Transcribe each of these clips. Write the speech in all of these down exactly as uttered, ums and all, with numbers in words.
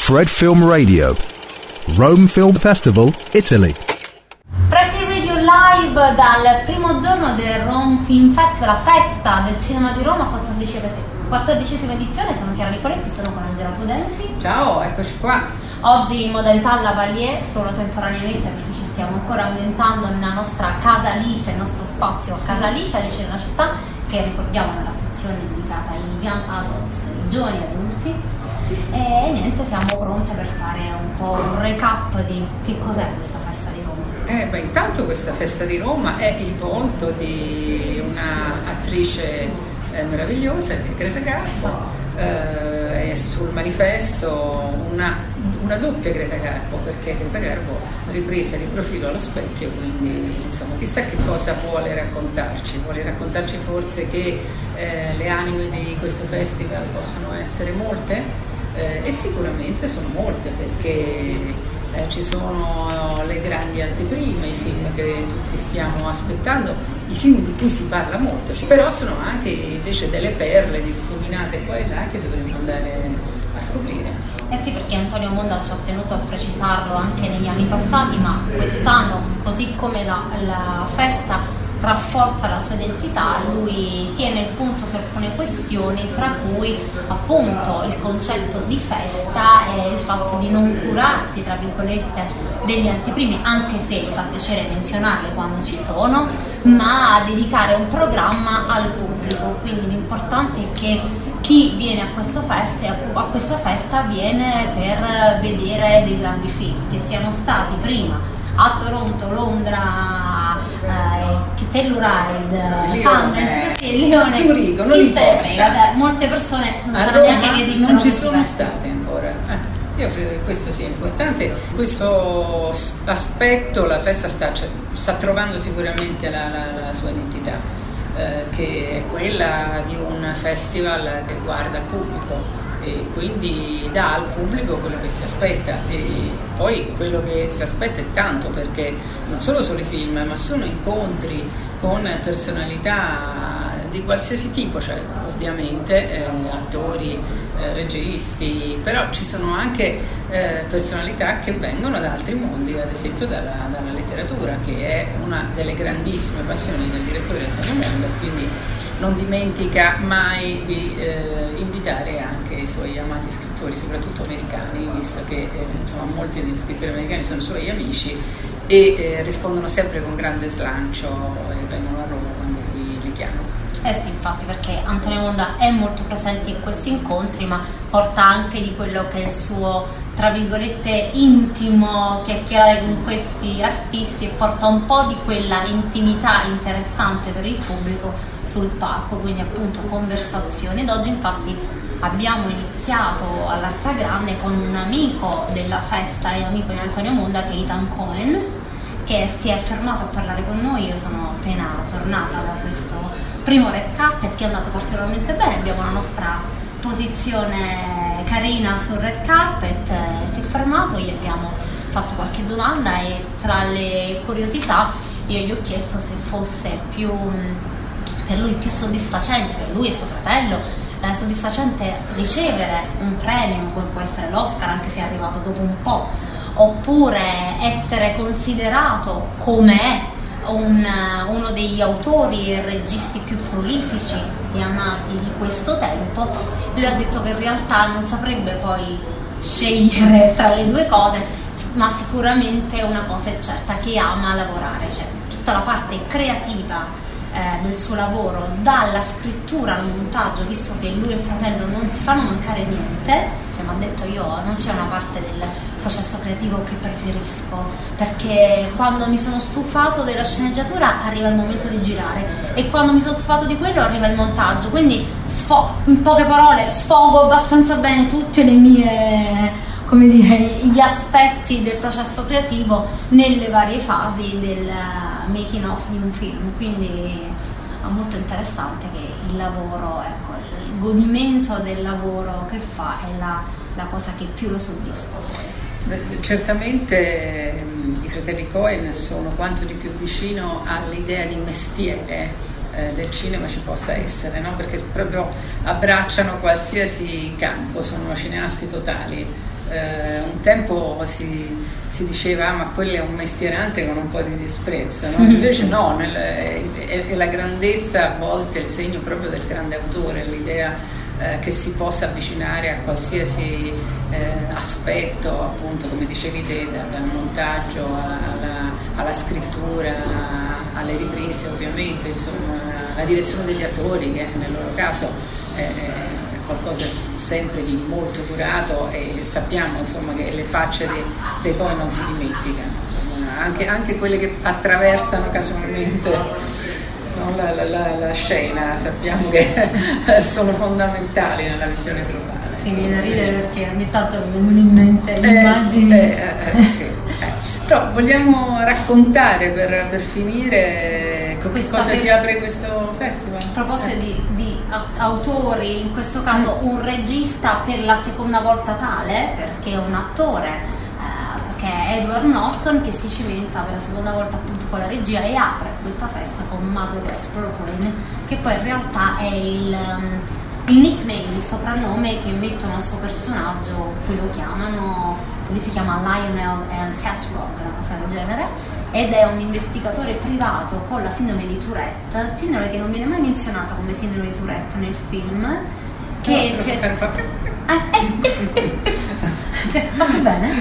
Fred Film Radio, Rome Film Festival, Italy. Fred Film Radio live dal primo giorno del Rome Film Festival, la festa del cinema di Roma, quattordicesima edizione. Sono Chiara Nicoletti, sono con Angela Prudenzi. Ciao, eccoci qua. Oggi in modalità lavalier, solo temporaneamente perché ci stiamo ancora ambientando nella nostra Casa Alice, il nostro spazio Casa Alice, Alice nella città, che ricordiamo nella sezione dedicata ai young adults, ai giovani adulti. E niente, siamo pronte per fare un po' un recap di che cos'è questa festa di Roma. Eh, beh, intanto questa festa di Roma è il volto di una attrice eh, meravigliosa, che è Greta Garbo. Eh, è sul manifesto una, una doppia Greta Garbo, perché Greta Garbo ripresa di profilo allo specchio, quindi insomma chissà che cosa vuole raccontarci. Vuole raccontarci forse che eh, le anime di questo festival possono essere molte. Eh, e sicuramente sono molte, perché eh, ci sono le grandi anteprime, i film che tutti stiamo aspettando, i film di cui si parla molto, però sono anche invece delle perle disseminate qua e là che dovremmo andare a scoprire. Eh sì, perché Antonio Monda ci ha tenuto a precisarlo anche negli anni passati, ma quest'anno, così come la, la festa rafforza la sua identità, lui tiene il punto su alcune questioni, tra cui appunto il concetto di festa e il fatto di non curarsi, tra virgolette, degli anteprimi, anche se mi fa piacere menzionarle quando ci sono, ma a dedicare un programma al pubblico. Quindi l'importante è che chi viene a, questo festa, a questa festa viene per vedere dei grandi film, che siano stati prima a Toronto, Londra, eh, Telluride, Sundance, eh, Lione, Zurigo, non chi se ne frega, molte persone non sanno neanche che esistono. Non ci sono state ancora. Eh, io credo che questo sia importante. Questo aspetto la festa sta, sta trovando sicuramente la, la, la sua identità, eh, che è quella di un festival che guarda il pubblico e quindi dà al pubblico quello che si aspetta. E poi quello che si aspetta è tanto, perché non solo sono i film, ma sono incontri con personalità di qualsiasi tipo, cioè ovviamente eh, attori, eh, registi, però ci sono anche eh, personalità che vengono da altri mondi, ad esempio dalla, dalla letteratura, che è una delle grandissime passioni del direttore Antonio Monda, quindi non dimentica mai di eh, invitare anche i suoi amati scrittori, soprattutto americani, visto che eh, insomma molti degli scrittori americani sono suoi amici e eh, rispondono sempre con grande slancio e vengono a Roma quando lui li chiama. Eh sì, infatti, perché Antonio Monda è molto presente in questi incontri, ma porta anche di quello che è il suo, tra virgolette, intimo chiacchierare con questi artisti, e porta un po' di quella intimità interessante per il pubblico sul palco, quindi appunto conversazioni. Ed oggi infatti abbiamo iniziato alla stragrande con un amico della festa e amico di Antonio Monda, che è Ethan Cohen, che si è fermato a parlare con noi. Io sono appena tornata da questo primo red carpet che è andato particolarmente bene, abbiamo la nostra posizione carina sul red carpet, eh, si è fermato, gli abbiamo fatto qualche domanda e tra le curiosità io gli ho chiesto se fosse più per lui più soddisfacente, per lui e suo fratello, eh, soddisfacente ricevere un premio come può essere l'Oscar, anche se è arrivato dopo un po', oppure essere considerato come è Un, uno degli autori e registi più prolifici e amati di questo tempo. Lui ha detto che in realtà non saprebbe poi scegliere tra le due cose, ma sicuramente una cosa è certa, che ama lavorare, cioè tutta la parte creativa eh, del suo lavoro, dalla scrittura al montaggio, visto che lui e il fratello non si fanno mancare niente, cioè mi ha detto io non c'è una parte del processo creativo che preferisco, perché quando mi sono stufato della sceneggiatura arriva il momento di girare e quando mi sono stufato di quello arriva il montaggio, quindi sfo- in poche parole sfogo abbastanza bene tutte le mie, come dire, gli aspetti del processo creativo nelle varie fasi del making of di un film, quindi è molto interessante che il lavoro, ecco, il godimento del lavoro che fa è la, la cosa che più lo soddisfa. Beh, certamente i fratelli Coen sono quanto di più vicino all'idea di mestiere eh, del cinema ci possa essere, no? Perché proprio abbracciano qualsiasi campo, sono cineasti totali. Eh, un tempo si, si diceva ah, ma quello è un mestierante con un po' di disprezzo, no? Invece no, nel, è, è la grandezza a volte il segno proprio del grande autore, l'idea eh, che si possa avvicinare a qualsiasi eh, aspetto, appunto come dicevi te, dal montaggio alla, alla scrittura, alle riprese ovviamente, insomma, la direzione degli attori che nel loro caso è, è qualcosa sempre di molto curato, e sappiamo insomma che le facce dei, dei poi non si dimenticano, insomma, anche, anche quelle che attraversano casualmente, no, la, la, la, la scena, sappiamo che sono fondamentali nella visione globale. Sì, viene da ridere perché ogni tanto mi vengono in mente le eh, immagini. Eh, eh, sì, eh. Però vogliamo raccontare per, per finire con che cosa per... si apre questo festival? A proposito eh. di, di autori, in questo caso un regista per la seconda volta tale, perché è un attore, eh, che è Edward Norton, che si cimenta per la seconda volta appunto con la regia e apre questa festa con Motherless Brooklyn, che poi in realtà è il... Um, il nickname, il soprannome che mettono al suo personaggio, qui lo chiamano, lui si chiama Lionel L. Hessrock, una cosa del genere, ed è un investigatore privato con la sindrome di Tourette, sindrome che non viene mai menzionata come sindrome di Tourette nel film, che no, c'è... Faccio bene?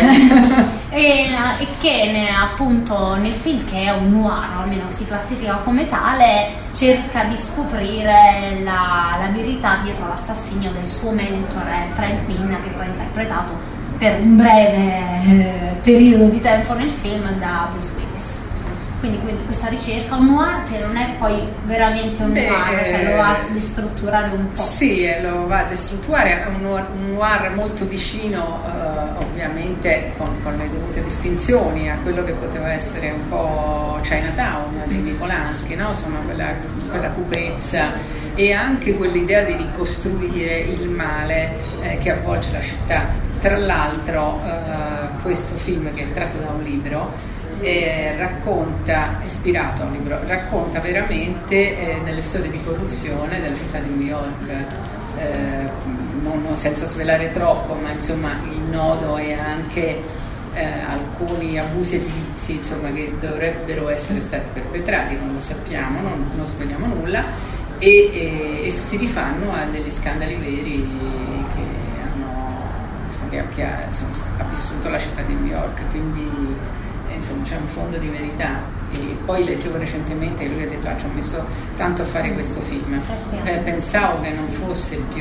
e, e che ne, appunto nel film, che è un noir, o almeno si classifica come tale, cerca di scoprire la, la verità dietro l'assassinio del suo mentore Frank Minna, che poi è interpretato per un breve eh, periodo di tempo nel film da Bruce Willis. Quindi, quindi questa ricerca, un noir che non è poi veramente un Beh, noir, cioè lo va a destrutturare un po'. Sì, lo va a destrutturare, è un noir, un noir molto vicino eh, ovviamente con, con le dovute distinzioni a quello che poteva essere un po' Chinatown di, di Polanski, no? Sono quella, quella cupezza e anche quell'idea di ricostruire il male eh, che avvolge la città. Tra l'altro eh, questo film, che è tratto da un libro, Eh, racconta, ispirato a un libro, racconta veramente eh, delle storie di corruzione della città di New York, eh, non, non senza svelare troppo, ma insomma il nodo è anche eh, alcuni abusi edilizi, insomma, che dovrebbero essere stati perpetrati, non lo sappiamo, non, non sveliamo nulla, e, e, e si rifanno a degli scandali veri che hanno, insomma, che, che ha, insomma, ha vissuto la città di New York, quindi insomma c'è un fondo di verità. E poi leggevo recentemente che lui ha detto ah, ci ho messo tanto a fare questo film, eh, pensavo che non fosse più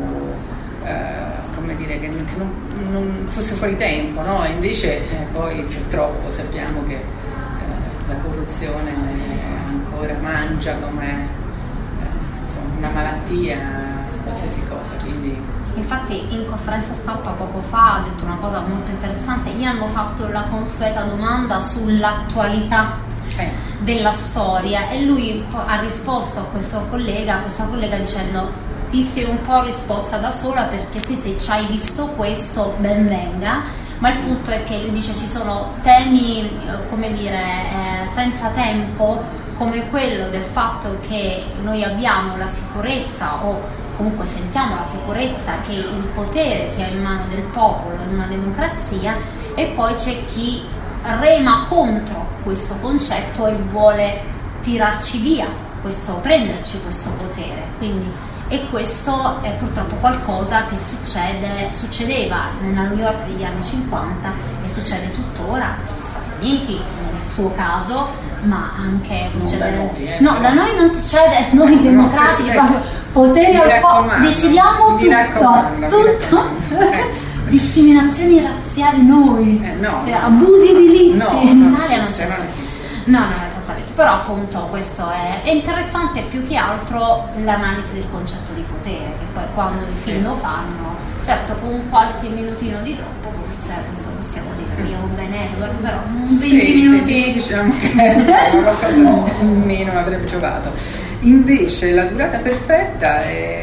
eh, come dire che non, che non, non fosse fuori tempo, no? Invece eh, poi purtroppo sappiamo che eh, la corruzione ancora mangia come eh, insomma, una malattia, qualsiasi cosa, quindi. Infatti in conferenza stampa poco fa ha detto una cosa molto interessante, gli hanno fatto la consueta domanda sull'attualità eh. della storia e lui ha risposto a questo collega, a questa collega dicendo ti sei un po' risposta da sola, perché sì, se ci hai visto questo ben venga, ma il punto è che lui dice ci sono temi, come dire, eh, senza tempo, come quello del fatto che noi abbiamo la sicurezza o comunque sentiamo la sicurezza che il potere sia in mano del popolo in una democrazia, e poi c'è chi rema contro questo concetto e vuole tirarci via questo, prenderci questo potere. Quindi, e questo è purtroppo qualcosa che succede, succedeva nella New York degli anni cinquanta e succede tuttora negli Stati Uniti nel suo caso, ma anche succede da noi, eh, no, da noi non succede, noi democratici proprio potere al popolo, decidiamo tutto, tutto. Eh. Discriminazioni razziali noi, eh, no, eh, no, abusi edilizi no, in non Italia esiste, non c'è. non esiste. No, no, esattamente, però appunto questo è, è interessante più che altro l'analisi del concetto di potere, che poi quando i film lo fanno, certo con qualche minutino di troppo, forse questo possiamo dire, abbiamo bene Edward, però venti sì, minuti sì, diciamo che qualcosa in meno avrebbe giovato. Invece la durata perfetta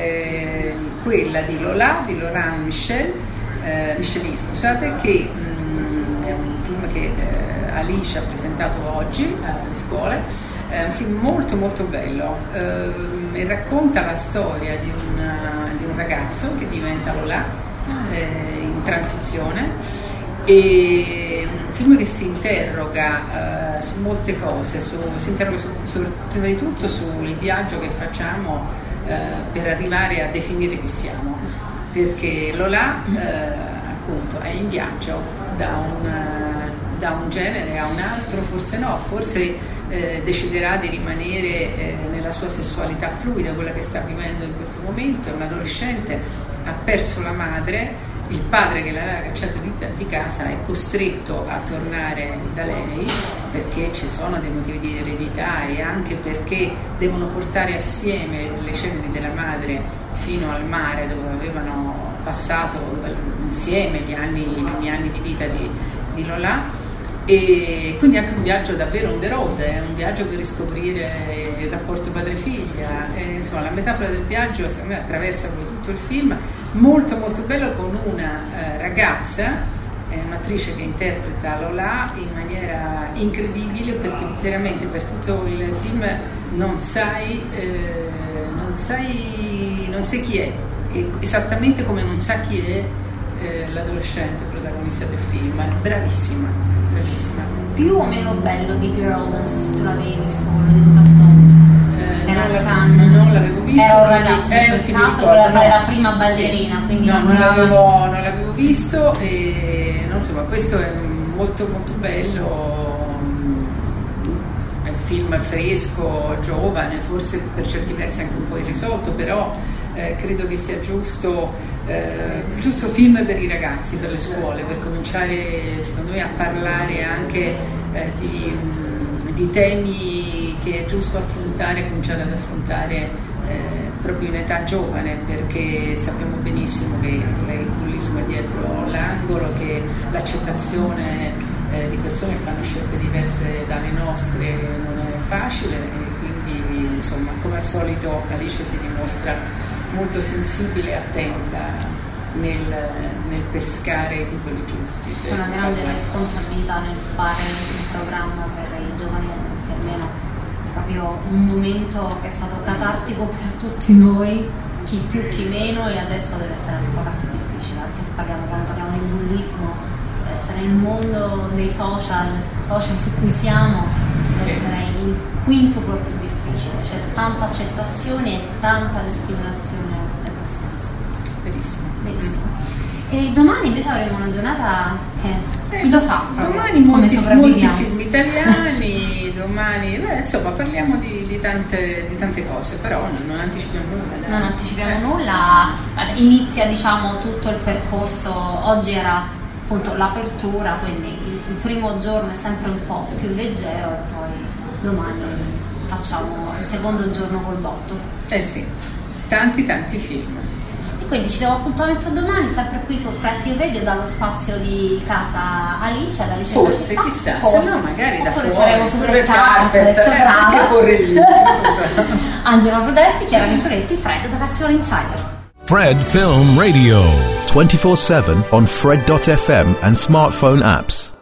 è quella di Lola, di Laurent Michel, eh, Micheli, scusate, che mh, è un film che eh, Alice ha presentato oggi alle scuole, è un film molto molto bello, eh, e racconta la storia di un, di un ragazzo che diventa Lola, eh, in in transizione, e un film che si interroga uh, su molte cose, su, si interroga su, su, prima di tutto sul viaggio che facciamo uh, per arrivare a definire chi siamo, perché Lola uh, appunto è in viaggio da un, uh, da un genere a un altro, forse no, forse uh, deciderà di rimanere uh, nella sua sessualità fluida, quella che sta vivendo in questo momento. È un adolescente, ha perso la madre, il padre che l'aveva cacciata di, di casa è costretto a tornare da lei perché ci sono dei motivi di eredità e anche perché devono portare assieme le ceneri della madre fino al mare dove avevano passato insieme gli anni, i primi anni di vita di, di Lola. E quindi anche un viaggio davvero on the road, è un viaggio per riscoprire il rapporto padre-figlia, e, insomma la metafora del viaggio secondo me attraversa tutto il film, molto molto bello, con una eh, ragazza, eh, un'attrice che interpreta Lola in maniera incredibile, perché veramente per tutto il film non sai, eh, non sai, non sai chi è, e esattamente come non sa chi è eh, l'adolescente protagonista del film, è bravissima. Bellissima. Più o meno bello di Girl, non so se tu l'avevi visto, quello di Luca Stone. Eh, non, la, non l'avevo visto. Era un ragazzo, eh, in sì, quel caso ricordo, voleva fare no. la prima ballerina, sì. quindi no, non, lavorava... l'avevo, non l'avevo visto e no, insomma questo è molto molto bello, è un film fresco, giovane, forse per certi versi anche un po' irrisolto, però Eh, credo che sia giusto, eh, giusto film per i ragazzi, per le scuole, per cominciare secondo me a parlare anche eh, di, di temi che è giusto affrontare, cominciare ad affrontare eh, proprio in età giovane, perché sappiamo benissimo che il bullismo è dietro l'angolo, che l'accettazione eh, di persone che fanno scelte diverse dalle nostre non è facile, e quindi insomma come al solito Alice si dimostra molto sensibile e attenta nel, nel pescare i titoli giusti. C'è una grande responsabilità nel fare un programma per i giovani adulti, almeno proprio un momento che è stato catartico per tutti noi, chi più chi meno, e adesso deve essere ancora più difficile, anche se parliamo, quando parliamo di bullismo, deve essere nel mondo dei social, social su cui siamo, deve sì. essere il quintuplo più difficile. C'è tanta accettazione e tanta discriminazione allo tempo stesso. Benissimo. Benissimo. E domani invece avremo una giornata che chi lo sa proprio, domani come molti, molti sopravviviamo. film italiani, domani beh, insomma parliamo di, di, tante, di tante cose, però non, non anticipiamo nulla. Dai. Non anticipiamo eh. nulla, inizia diciamo tutto il percorso, oggi era appunto l'apertura, quindi il, il primo giorno è sempre un po' più leggero e poi domani facciamo il secondo giorno col botto. Eh sì, tanti tanti film. E quindi ci diamo appuntamento domani, sempre qui su Fred Film Radio, dallo spazio di casa Alice, ad Alice Forse, della città. chissà, Forse. se no magari da Oppure fuori, saremo sul sul red carpet, carpet, eh, brava. perché corre lì, scusa. Angela Prudenzi, Chiara Nicoletti, Fred da Festival Insider. Fred Film Radio. twenty-four seven on Fred dot f m and smartphone apps.